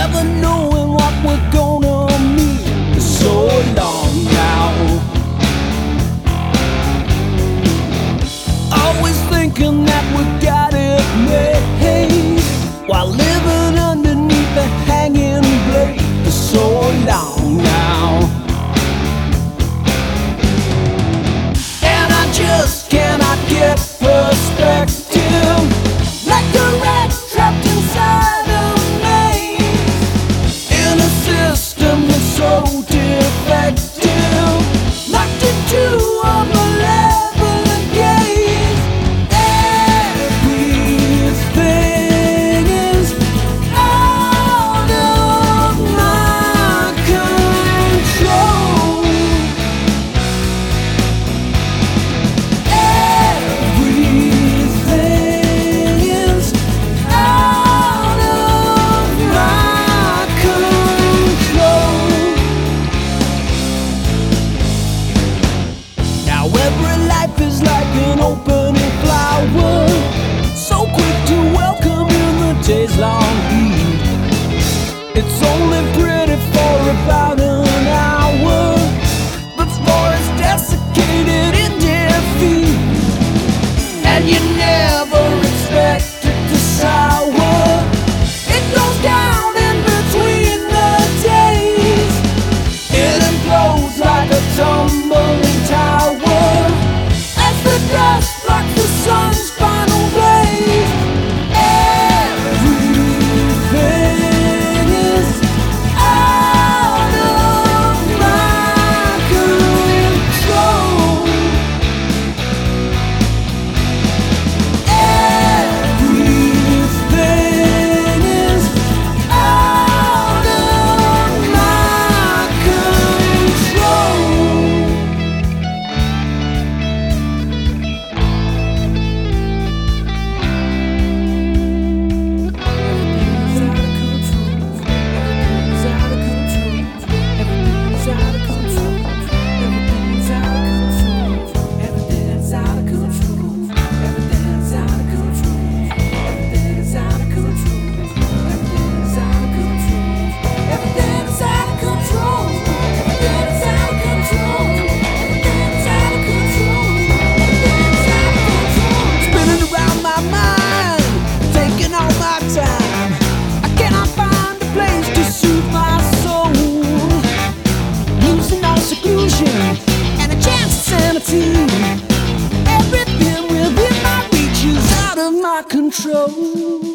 never knowing what we're gonna meet for so long now. Always thinking that we got it made, while living underneath the hanging blade for so long now. And I just cannot get perspective, like a rat trapped inside a maze, in a system that's so defective, locked into a malevolent gaze. Everything is out of my control. Everything is out of my control. Now every life is like an opening flower, so quick to welcome in the day's long heat. It's only pretty for about an hour before it's desiccated in defeat. And you never expect it to sour. It goes down in between the days. It implodes like a tumbling tower as the dust blocks the sun's final blaze. Everything is out of my control. Everything is out of my control. Everything's out of control. Everything's out of control. Everything's out of control. Everything's out of control. Everything's out of control. Everything's out of control. Everything's out of control. Everything's out of control. Spinning around my mind, taking all my time. I cannot find a place to soothe my soul. Losing all seclusion and a chance of sanity. Everything within my reach is out of my control.